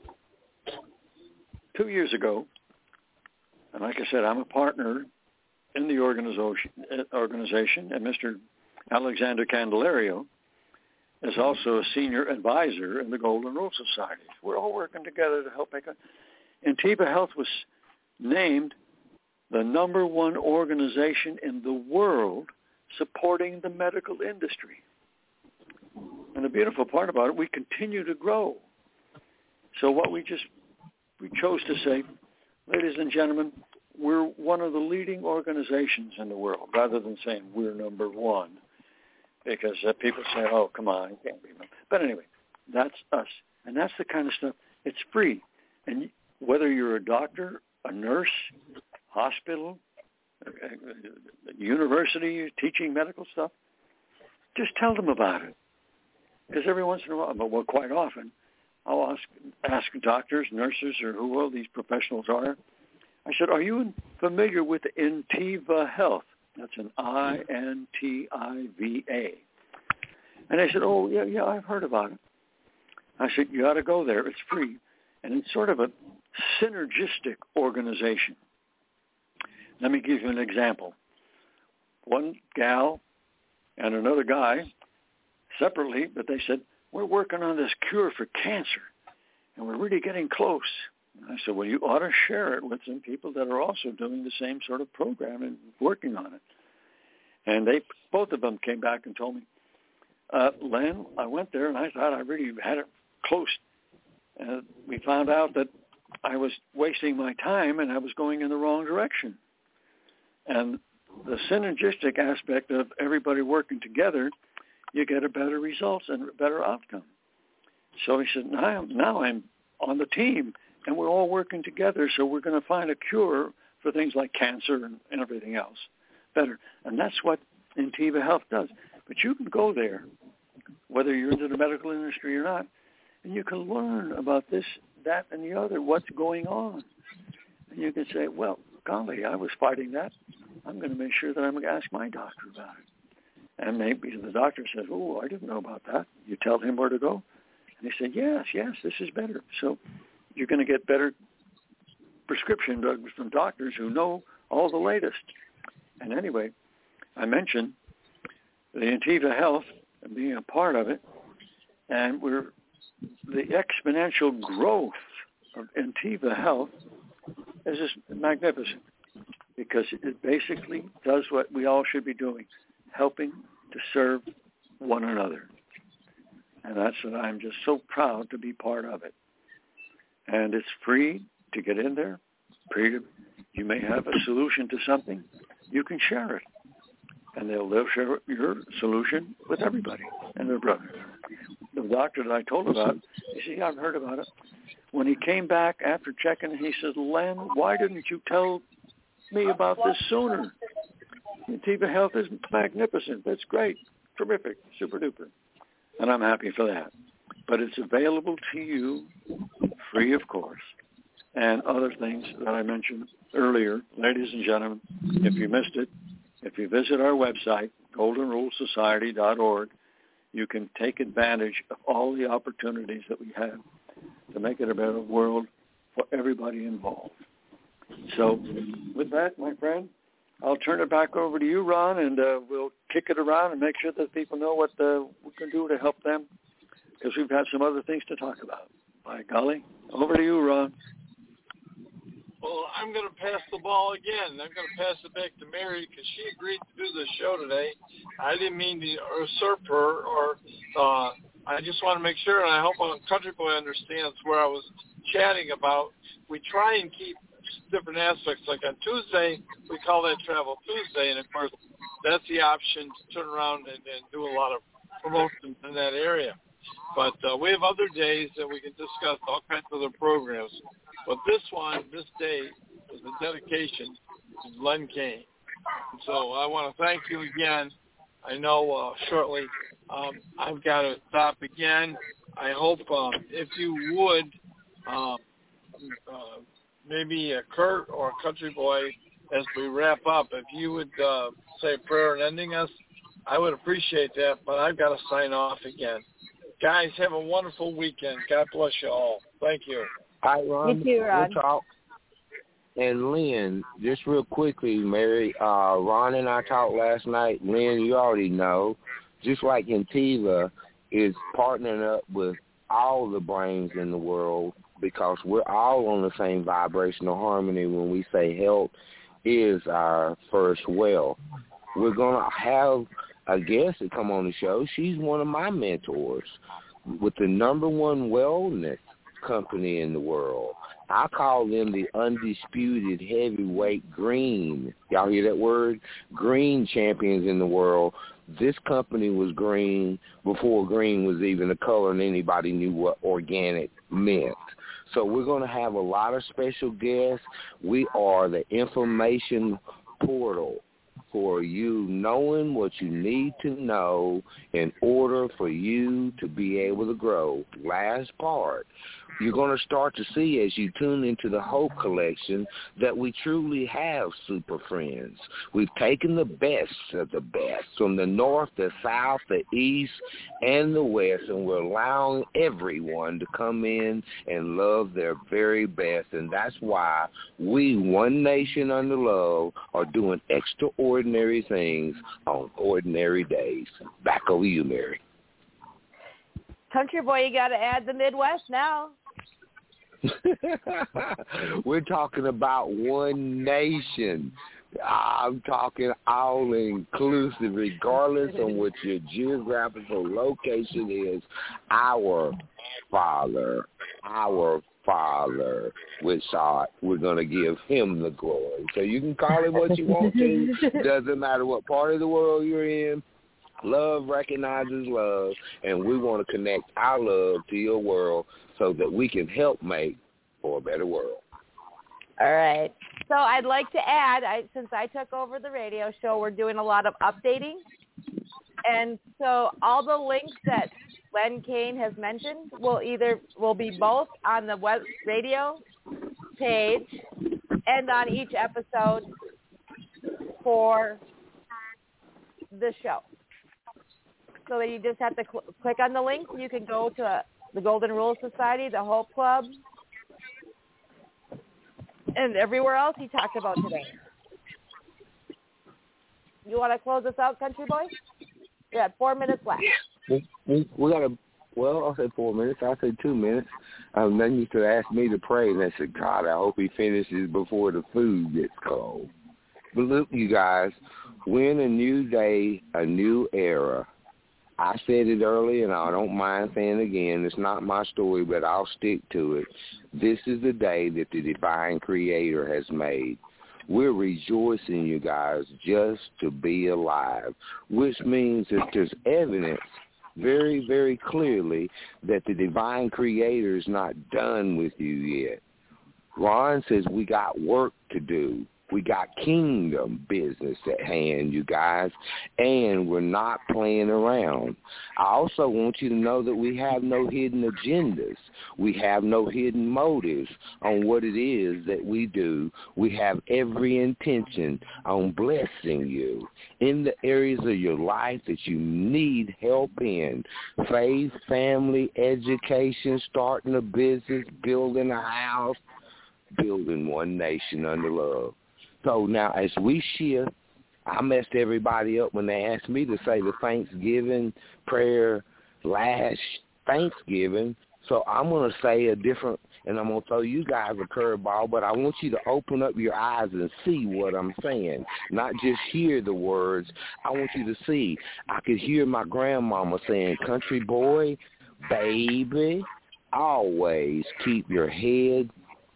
2 years ago, and like I said, I'm a partner in the organization, and Mr. Alexander Candelario is also a senior advisor in the Golden Rule Society. We're all working together to help make it. Intiva Health was named the #1 organization in the world supporting the medical industry. And the beautiful part about it, we continue to grow. So what we chose to say, ladies and gentlemen, we're one of the leading organizations in the world, rather than saying we're #1. Because people say, oh, come on, you can't be. But anyway, that's us. And that's the kind of stuff. It's free. And whether you're a doctor, a nurse, hospital, university, teaching medical stuff, just tell them about it. Because every once in a while, well, quite often, I'll ask doctors, nurses, or who all these professionals are. I said, are you familiar with Intiva Health? That's an INTIVA. And they said, oh, yeah, I've heard about it. I said, you ought to go there. It's free. And it's sort of a synergistic organization. Let me give you an example. One gal and another guy, separately, but they said, we're working on this cure for cancer, and we're really getting close. I said, well, you ought to share it with some people that are also doing the same sort of program and working on it. And both of them came back and told me, Len, I went there and I thought I really had it close. We found out that I was wasting my time and I was going in the wrong direction. And the synergistic aspect of everybody working together you get a better results and a better outcome. So he said, now I'm on the team, and we're all working together, so we're going to find a cure for things like cancer and everything else better. And that's what Intiva Health does. But you can go there, whether you're into the medical industry or not, and you can learn about this, that, and the other, what's going on. And you can say, well, golly, I was fighting that. I'm going to make sure that I'm going to ask my doctor about it. And maybe the doctor says, oh, I didn't know about that. You tell him where to go. And he said, yes, this is better. So you're going to get better prescription drugs from doctors who know all the latest. And anyway, I mentioned the Intiva Health and being a part of it, and the exponential growth of Intiva Health is just magnificent, because it basically does what we all should be doing, helping to serve one another. And that's what I'm just so proud to be part of it. And it's free to get in there. You may have a solution to something. You can share it. And they'll share your solution with everybody and their brother. The doctor that I told about, he said, yeah, I've heard about it. When he came back after checking, he said, Len, why didn't you tell me about this sooner? Intiva Health is magnificent. That's great. Terrific. Super duper. And I'm happy for that. But it's available to you free, of course, and other things that I mentioned earlier. Ladies and gentlemen, if you missed it, if you visit our website, goldenrulesociety.org, you can take advantage of all the opportunities that we have to make it a better world for everybody involved. So with that, my friend, I'll turn it back over to you, Ron, and we'll kick it around and make sure that people know what we can do to help them, because we've got some other things to talk about. By golly, over to you, Ron. Well, I'm going to pass the ball again. I'm going to pass it back to Mary because she agreed to do the show today. I didn't mean to usurp her, or I just want to make sure, and I hope Country Boy understands where I was chatting about. We try and keep different aspects. Like on Tuesday, we call that Travel Tuesday, and of course, that's the option to turn around and do a lot of promotions in that area. But we have other days that we can discuss all kinds of other programs. But this day, is a dedication to Len Kane. So I want to thank you again. I know shortly I've got to stop again. I hope if you would, maybe Kurt or Country Boy, as we wrap up, if you would say a prayer and ending us, I would appreciate that. But I've got to sign off again. Guys, have a wonderful weekend. God bless you all. Thank you. All right, Ron. You too, Ron. We'll talk. And Lynn, just real quickly, Mary, Ron and I talked last night. Lynn, you already know, just like Intiva is partnering up with all the brains in the world, because we're all on the same vibrational harmony when we say health is our first wealth. We're going to have a guest to come on the show. She's one of my mentors with the number one wellness company in the world. I call them the undisputed heavyweight green. Y'all hear that word? Green champions in the world. This company was green before green was even a color and anybody knew what organic meant. So we're going to have a lot of special guests. We are the information portal for you knowing what you need to know in order for you to be able to grow. Last part, you're going to start to see as you tune into the Hope Collection that we truly have super friends. We've taken the best of the best from the north, the south, the east, and the west, and we're allowing everyone to come in and love their very best. And that's why we, One Nation Under Love, are doing extraordinary things on ordinary days. Back over you, Mary. Country Boy, you got to add the Midwest now. We're talking about One Nation. I'm talking all inclusive, regardless of what your geographical location is. Our Father, which we're going to give him the glory. So you can call it what you want to. Doesn't matter what part of the world you're in. Love recognizes love, and we want to connect our love to your world so that we can help make for a better world. All right. So I'd like to add, since I took over the radio show, we're doing a lot of updating. And so all the links that Len Kane has mentioned will be both on the web radio page and on each episode for the show. So that you just have to click on the link. You can go to the Golden Rule Society, the Hope Club, and everywhere else he talked about today. You want to close us out, Country Boy? We got 4 minutes left. We got I'll say 4 minutes. I'll say 2 minutes. Then you could ask me to pray, and I said, God, I hope he finishes before the food gets cold. But look, you guys, we're in a new day, a new era. I said it earlier, and I don't mind saying it again. It's not my story, but I'll stick to it. This is the day that the divine creator has made. We're rejoicing, you guys, just to be alive, which means that there's evidence very, very clearly that the divine creator is not done with you yet. Ron says we got work to do. We got kingdom business at hand, you guys, and we're not playing around. I also want you to know that we have no hidden agendas. We have no hidden motives on what it is that we do. We have every intention on blessing you in the areas of your life that you need help in. Faith, family, education, starting a business, building a house, building one nation under love. So now as we shift, I messed everybody up when they asked me to say the Thanksgiving prayer last Thanksgiving. So I'm going to say a different, and I'm going to throw you guys a curveball, but I want you to open up your eyes and see what I'm saying, not just hear the words. I want you to see. I could hear my grandmama saying, country boy, baby, always keep your head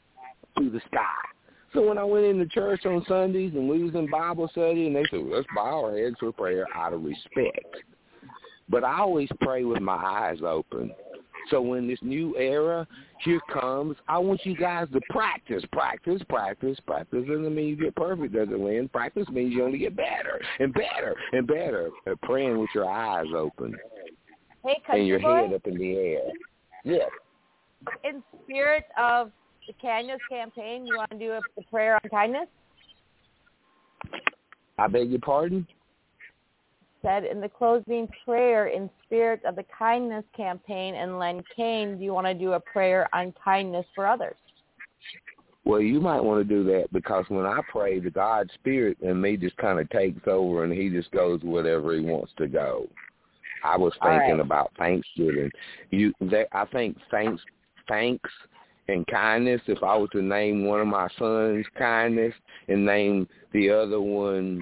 to the sky. So when I went into church on Sundays and we was in Bible study and they said, let's bow our heads for prayer out of respect. But I always pray with my eyes open. So when this new era here comes, I want you guys to practice. Practice doesn't mean you get perfect, does it, Lynn? Practice means you only get better and better and better at praying with your eyes open. Hey, and your boy, head up in the air. Yeah. In spirit of the kindness campaign, you want to do a prayer on kindness? I beg your pardon? Said in the closing prayer, in spirit of the kindness campaign, and Len Kane, do you want to do a prayer on kindness for others? Well, you might want to do that because when I pray, the God Spirit in me just kind of takes over and he just goes wherever he wants to go. I was thinking about Thanksgiving. I think thanks and kindness, if I was to name one of my sons kindness and name the other one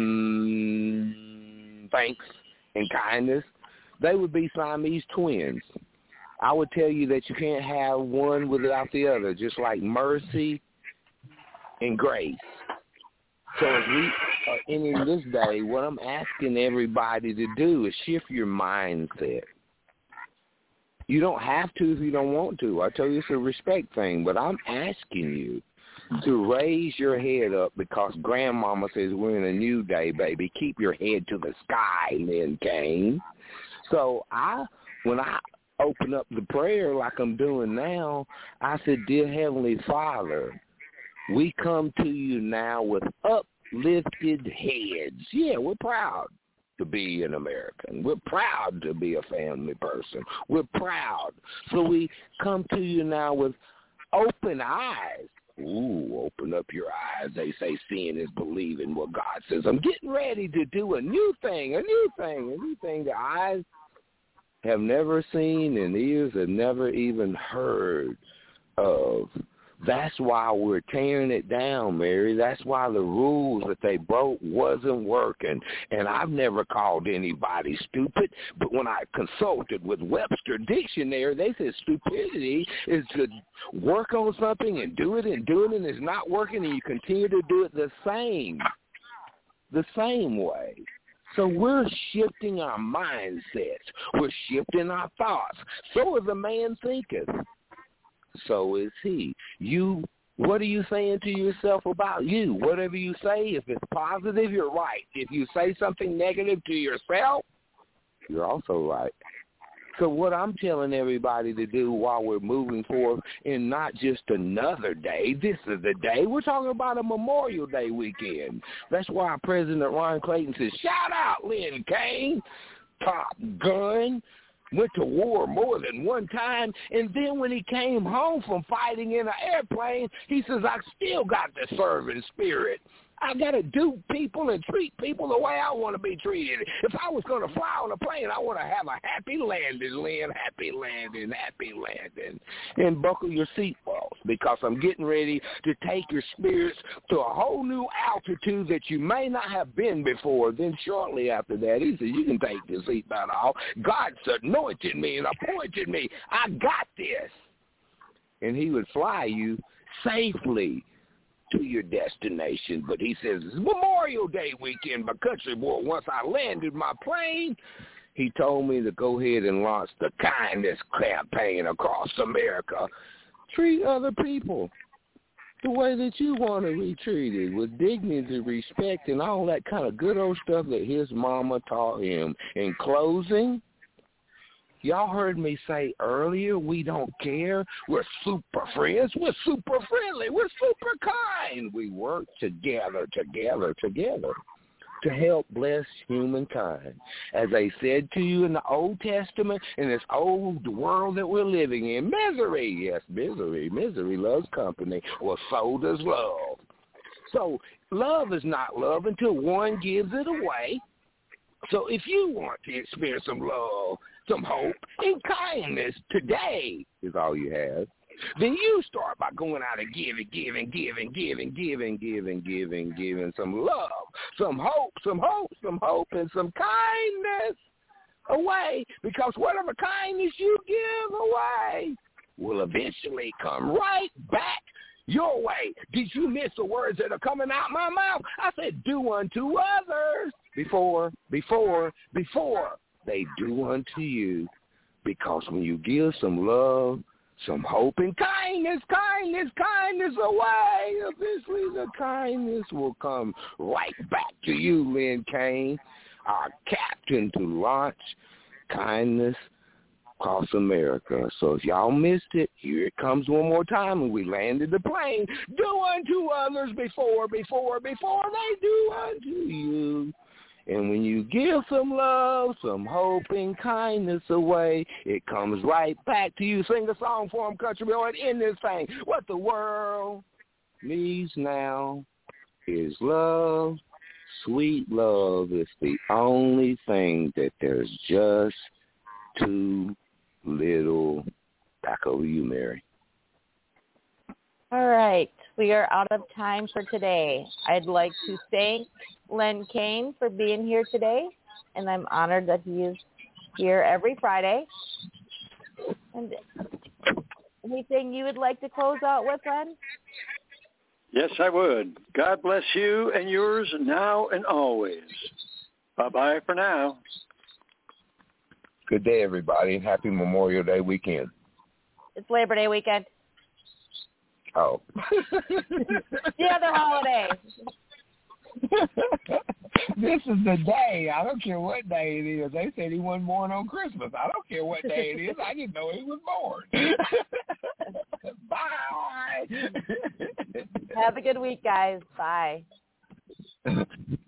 thanks and kindness, they would be Siamese twins. I would tell you that you can't have one without the other, just like mercy and grace. So as we are ending this day, what I'm asking everybody to do is shift your mindset. You don't have to if you don't want to. I tell you it's a respect thing, but I'm asking you to raise your head up because Grandmama says we're in a new day, baby. Keep your head to the sky, Lynn Kane. So when I open up the prayer like I'm doing now, I said, Dear Heavenly Father, we come to you now with uplifted heads. Yeah, we're proud to be an American. We're proud to be a family person. We're proud. So we come to you now with open eyes. Ooh, open up your eyes. They say seeing is believing. Well, God says, I'm getting ready to do a new thing that eyes have never seen and ears have never even heard of. That's why we're tearing it down, Mary. That's why the rules that they broke wasn't working. And I've never called anybody stupid, but when I consulted with Webster Dictionary, they said stupidity is to work on something and do it and it's not working and you continue to do it the same way. So we're shifting our mindsets. We're shifting our thoughts. So is a man thinketh. So is he. What are you saying to yourself about you? Whatever you say, if it's positive, you're right. If you say something negative to yourself, you're also right. So what I'm telling everybody to do while we're moving forward in not just another day, this is the day. We're talking about a Memorial Day weekend. That's why President Ron Clayton says, shout out Lynn Kane, Top Gun, went to war more than one time, and then when he came home from fighting in an airplane, he says, I still got the serving spirit. I got to do people and treat people the way I want to be treated. If I was going to fly on a plane, I want to have a happy landing, Lynn, happy landing, happy landing. And buckle your seatbelts because I'm getting ready to take your spirits to a whole new altitude that you may not have been before. Then shortly after that, he said, you can take your seatbelt off. God's anointed me and appointed me. I got this. And he would fly you safely to your destination. But he says, it's Memorial Day weekend, but country boy, once I landed my plane, he told me to go ahead and launch the kindness campaign across America. Treat other people the way that you want to be treated, with dignity, respect, and all that kind of good old stuff that his mama taught him. In closing, y'all heard me say earlier, we don't care. We're super friends. We're super friendly. We're super kind. We work together to help bless humankind. As I said to you in the Old Testament, in this old world that we're living in, misery, yes, misery loves company. Well, so does love. So love is not love until one gives it away. So if you want to experience some love, some hope, and kindness today is all you have, then you start by going out and giving some love, some hope, and some kindness away. Because whatever kindness you give away will eventually come right back your way. Did you miss the words that are coming out my mouth? I said, do unto others before they do unto you. Because when you give some love, some hope, and kindness away, eventually the kindness will come right back to you, Lynn Kane, our captain to launch kindness across America. So if y'all missed it, here it comes one more time when we landed the plane. Do unto others before they do unto you. And when you give some love, some hope, and kindness away, it comes right back to you. Sing a song for them, country boy, and end this thing. What the world needs now is love. Sweet love is the only thing that there's just too little. Back over you, Mary. All right. We are out of time for today. I'd like to thank Len Kane for being here today, and I'm honored that he is here every Friday. And anything you would like to close out with, Len? Yes, I would. God bless you and yours now and always. Bye-bye for now. Good day, everybody, and happy Memorial Day weekend. It's Labor Day weekend. Oh. The other holiday. This is the day. I don't care what day it is. They said he wasn't born on Christmas. I don't care what day it is. I didn't know he was born. Bye. Have a good week, guys. Bye.